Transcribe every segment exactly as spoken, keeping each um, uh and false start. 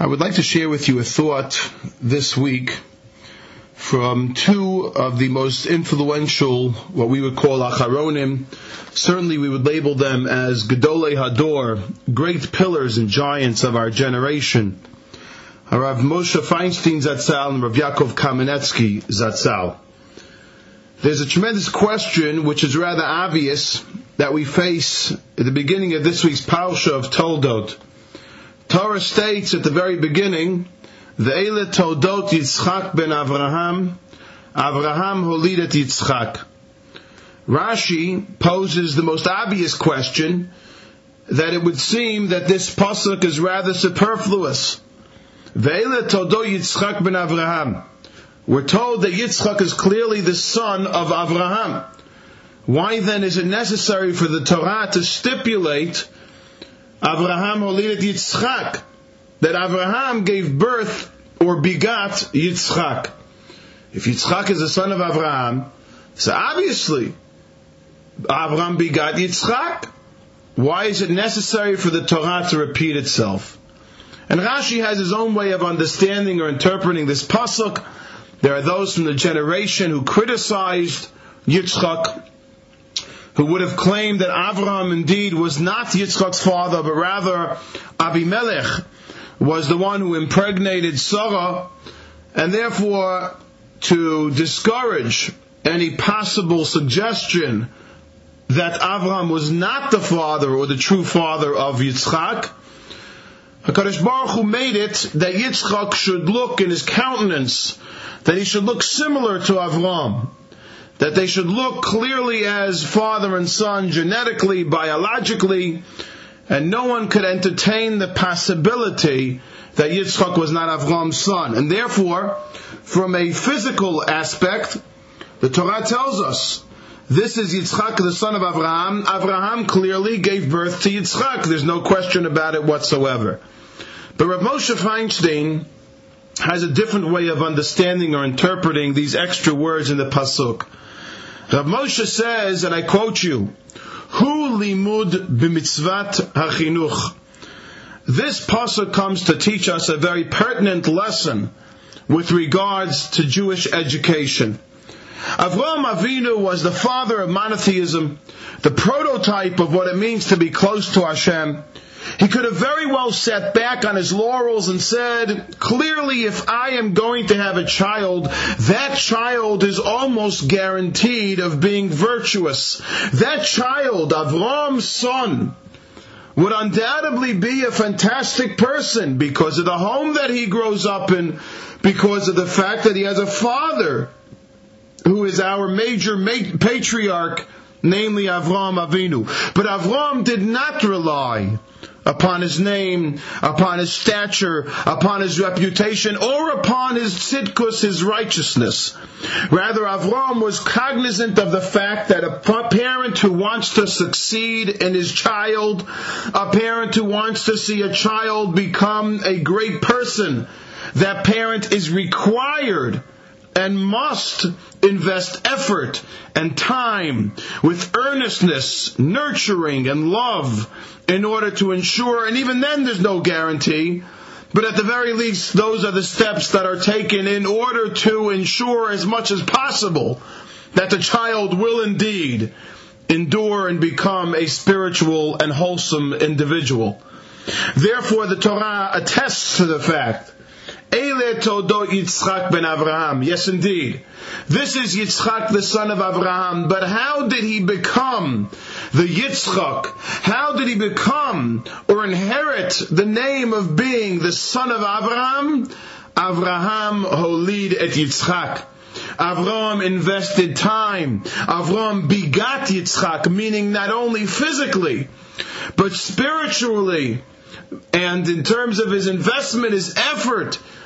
I would like to share with you a thought this week from two of the most influential, what we would call Acharonim. Certainly we would label them as Gedolei Hador, great pillars and giants of our generation. Rav Moshe Feinstein Zatzal and Rav Yaakov Kamenetsky Zatzal. There's a tremendous question which is rather obvious that we face at the beginning of this week's Parsha of Toldot. Torah states at the very beginning, Ve'ele Toldot Yitzchak ben Avraham, Avraham holidet Yitzchak. Rashi poses the most obvious question that it would seem that this pasuk is rather superfluous. Ve'ele Toldot Yitzchak ben Avraham. We're told that Yitzchak is clearly the son of Avraham. Why then is it necessary for the Torah to stipulate Avraham holidet Yitzchak, that Avraham gave birth or begot Yitzchak? If Yitzchak is the son of Avraham, so obviously Avraham begot Yitzchak. Why is it necessary for the Torah to repeat itself? And Rashi has his own way of understanding or interpreting this pasuk. There are those from the generation who criticized Yitzchak, who would have claimed that Avraham indeed was not Yitzchak's father, but rather Abimelech was the one who impregnated Sarah, and therefore to discourage any possible suggestion that Avraham was not the father or the true father of Yitzchak, HaKadosh Baruch Hu made it that Yitzchak should look in his countenance, that he should look similar to Avraham, that they should look clearly as father and son, genetically, biologically, and no one could entertain the possibility that Yitzchak was not Avraham's son. And therefore, from a physical aspect, the Torah tells us, this is Yitzchak, the son of Avraham. Avraham clearly gave birth to Yitzchak. There's no question about it whatsoever. But Rav Moshe Feinstein has a different way of understanding or interpreting these extra words in the pasuk. Rav Moshe says, and I quote you, Hu limud b'mitzvat hachinuch. This pasuk comes to teach us a very pertinent lesson with regards to Jewish education. Avraham Avinu was the father of monotheism, the prototype of what it means to be close to Hashem. He could have very well sat back on his laurels and said, clearly if I am going to have a child, that child is almost guaranteed of being virtuous. That child, Avraham's son, would undoubtedly be a fantastic person because of the home that he grows up in, because of the fact that he has a father who is our major patriarch, namely Avraham Avinu. But Avraham did not rely upon his name, upon his stature, upon his reputation, or upon his tzidkus, his righteousness. Rather, Avraham was cognizant of the fact that a parent who wants to succeed in his child, a parent who wants to see a child become a great person, that parent is required and must invest effort and time with earnestness, nurturing, and love in order to ensure, and even then there's no guarantee, but at the very least those are the steps that are taken in order to ensure as much as possible that the child will indeed endure and become a spiritual and wholesome individual. Therefore the Torah attests to the fact, Eile Toldot Yitzchak ben Avraham. Yes, indeed. This is Yitzchak, the son of Avraham. But how did he become the Yitzchak? How did he become or inherit the name of being the son of Avraham? Avraham holid et Yitzchak. Avraham invested time. Avraham begot Yitzchak, meaning not only physically, but spiritually. And in terms of his investment, his effort,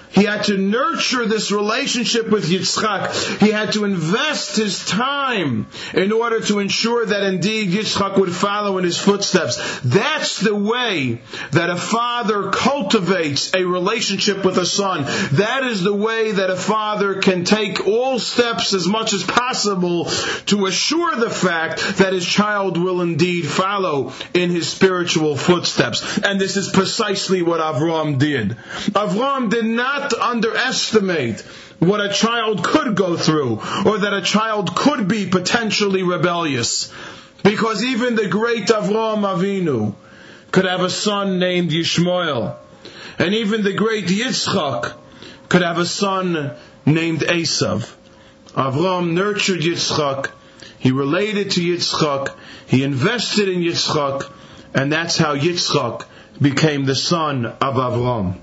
He had to nurture this relationship with Yitzchak. He had to invest his time in order to ensure that indeed Yitzchak would follow in his footsteps. That's the way that a father cultivates a relationship with a son. That is the way that a father can take all steps as much as possible to assure the fact that his child will indeed follow in his spiritual footsteps. And this is precisely what Avraham did. Avraham did not underestimate what a child could go through, or that a child could be potentially rebellious. Because even the great Avraham Avinu could have a son named Yishmael. And even the great Yitzchak could have a son named Esav. Avraham nurtured Yitzchak. He related to Yitzchak. He invested in Yitzchak. And that's how Yitzchak became the son of Avraham.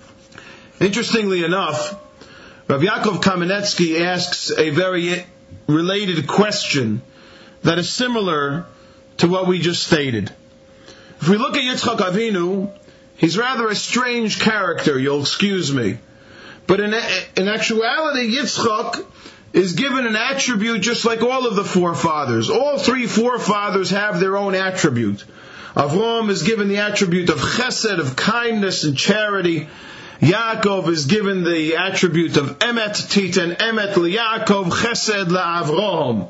Interestingly enough, Rav Yaakov Kamenetsky asks a very related question that is similar to what we just stated. If we look at Yitzchak Avinu, he's rather a strange character, you'll excuse me. But in, in actuality, Yitzchak is given an attribute just like all of the forefathers. All three forefathers have their own attribute. Avraham is given the attribute of chesed, of kindness and charity. Yaakov is given the attribute of emet, titan emet liYaakov, chesed la'Avraham.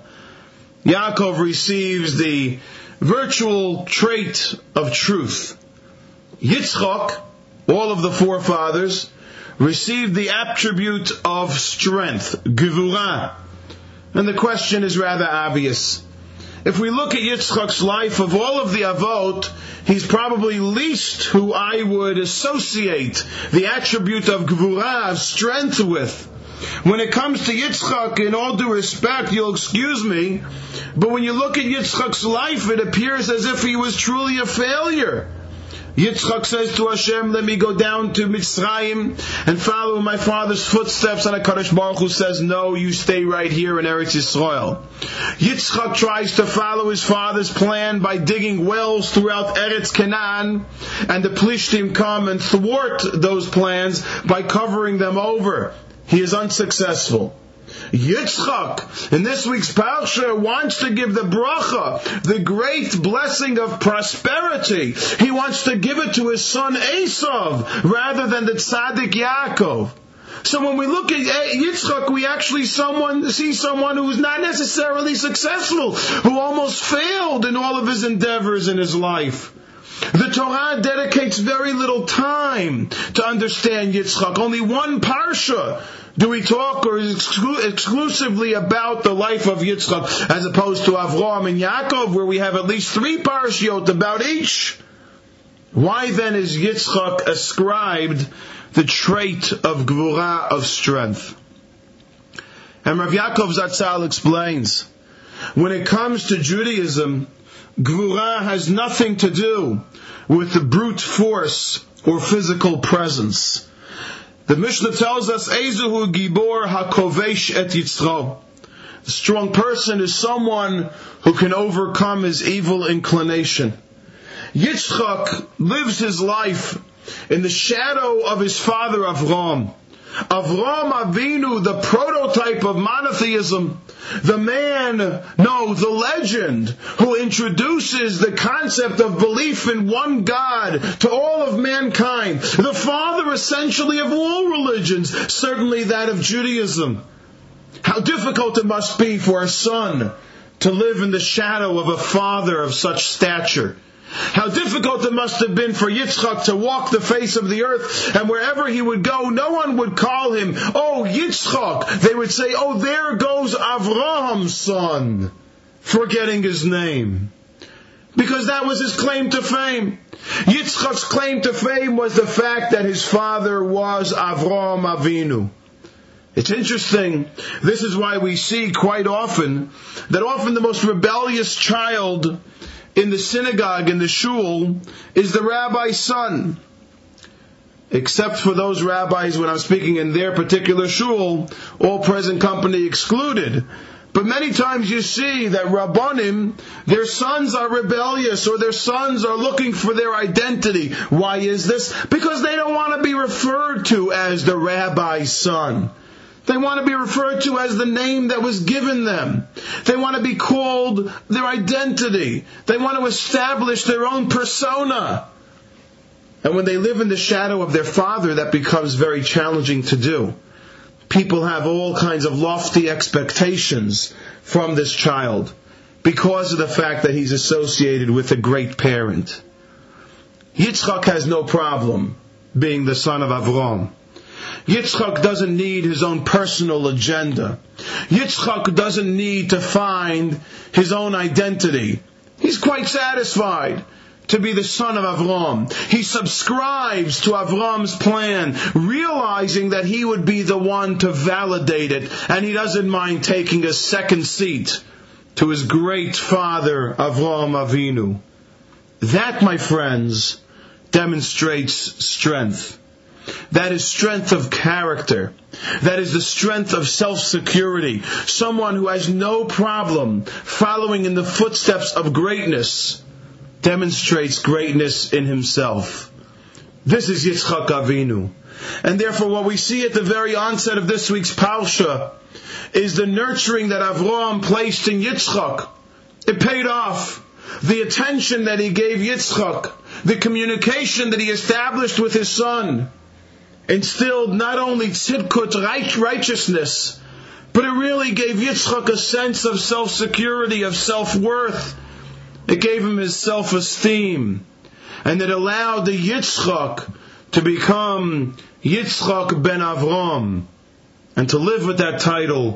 Yaakov receives the virtual trait of truth. Yitzchak, all of the forefathers, received the attribute of strength, gevurah. And the question is rather obvious. If we look at Yitzchak's life, of all of the Avot, he's probably least who I would associate the attribute of gevurah, of strength, with. When it comes to Yitzchak, in all due respect, you'll excuse me, but when you look at Yitzchak's life, it appears as if he was truly a failure. Yitzchak says to Hashem, let me go down to Mitzrayim and follow my father's footsteps. And HaKadosh Baruch Hu says, no, you stay right here in Eretz Yisrael. Yitzchak tries to follow his father's plan by digging wells throughout Eretz Canaan, and the Plishtim come and thwart those plans by covering them over. He is unsuccessful. Yitzchak, in this week's Parsha, wants to give the bracha, the great blessing of prosperity. He wants to give it to his son Esav, rather than the tzaddik Yaakov. So when we look at Yitzchak, we actually someone see someone who is not necessarily successful, who almost failed in all of his endeavors in his life. The Torah dedicates very little time to understand Yitzchak. Only one parsha do we talk or exclu- exclusively about the life of Yitzchak, as opposed to Avraham and Yaakov, where we have at least three parashiot about each. Why then is Yitzchak ascribed the trait of gevurah, of strength? And Rav Yaakov Zatzal explains, when it comes to Judaism, gevurah has nothing to do with the brute force or physical presence. The Mishnah tells us, Ezuhu Gibor HaKovesh et Yitzro. The strong person is someone who can overcome his evil inclination. Yitzchak lives his life in the shadow of his father Avraham. Avraham Avinu, the prototype of monotheism, the man, no, the legend, who introduces the concept of belief in one God to all of mankind, the father essentially of all religions, certainly that of Judaism. How difficult it must be for a son to live in the shadow of a father of such stature. How difficult it must have been for Yitzchak to walk the face of the earth, and wherever he would go, no one would call him, oh, Yitzchak. They would say, oh, there goes Avraham's son, forgetting his name. Because that was his claim to fame. Yitzchak's claim to fame was the fact that his father was Avraham Avinu. It's interesting. This is why we see quite often that often the most rebellious child in the synagogue, in the shul, is the rabbi's son. Except for those rabbis, when I'm speaking in their particular shul, all present company excluded. But many times you see that Rabbanim, their sons are rebellious, or their sons are looking for their identity. Why is this? Because they don't want to be referred referred to as the rabbi's son. They want to be referred to as the name that was given them. They want to be called their identity. They want to establish their own persona. And when they live in the shadow of their father, that becomes very challenging to do. People have all kinds of lofty expectations from this child because of the fact that he's associated with a great parent. Yitzchak has no problem being the son of Avram. Yitzchak doesn't need his own personal agenda. Yitzchak doesn't need to find his own identity. He's quite satisfied to be the son of Avram. He subscribes to Avram's plan, realizing that he would be the one to validate it, and he doesn't mind taking a second seat to his great father, Avram Avinu. That, my friends, demonstrates strength. That is strength of character. That is the strength of self-security. Someone who has no problem following in the footsteps of greatness demonstrates greatness in himself. This is Yitzchak Avinu. And therefore what we see at the very onset of this week's Parsha is the nurturing that Avram placed in Yitzchak. It paid off. The attention that he gave Yitzchak, the communication that he established with his son, instilled not only tzidkut, righteousness, but it really gave Yitzchak a sense of self-security, of self-worth. It gave him his self-esteem. And it allowed the Yitzchak to become Yitzchak ben Avram, and to live with that title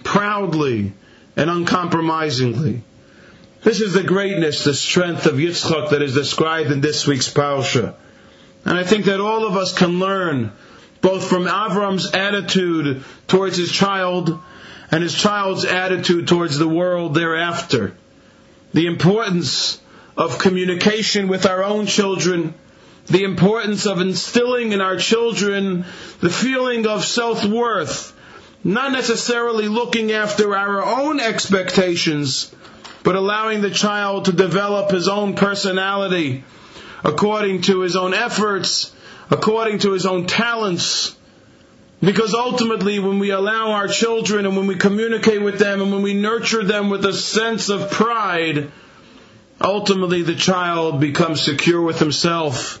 proudly and uncompromisingly. This is the greatness, the strength of Yitzchak that is described in this week's Parsha. And I think that all of us can learn both from Avram's attitude towards his child and his child's attitude towards the world thereafter. The importance of communication with our own children, the importance of instilling in our children the feeling of self-worth, not necessarily looking after our own expectations, but allowing the child to develop his own personality according to his own efforts, according to his own talents. Because ultimately, when we allow our children and when we communicate with them and when we nurture them with a sense of pride, ultimately the child becomes secure with himself.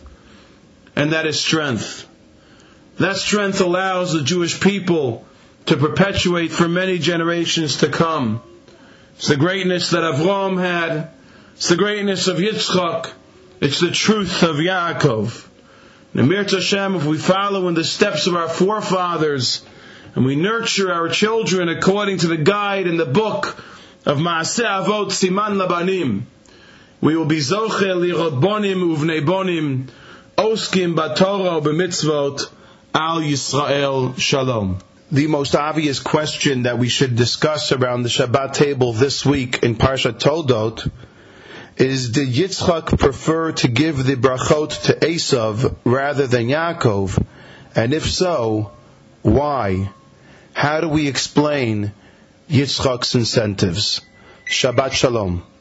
And that is strength. That strength allows the Jewish people to perpetuate for many generations to come. It's the greatness that Avram had. It's the greatness of Yitzchak. It's the truth of Yaakov. And Mir Hashem, if we follow in the steps of our forefathers, and we nurture our children according to the guide in the book of Maaseh Avot Siman Labanim, we will be Zoche Lirot Bonim Uvnei Bonim, Oskim Batorah B'mitzvot Al Yisrael Shalom. The most obvious question that we should discuss around the Shabbat table this week in Parshat Toldot is, did Yitzchak prefer to give the brachot to Esav rather than Yaakov? And if so, why? How do we explain Yitzchak's incentives? Shabbat Shalom.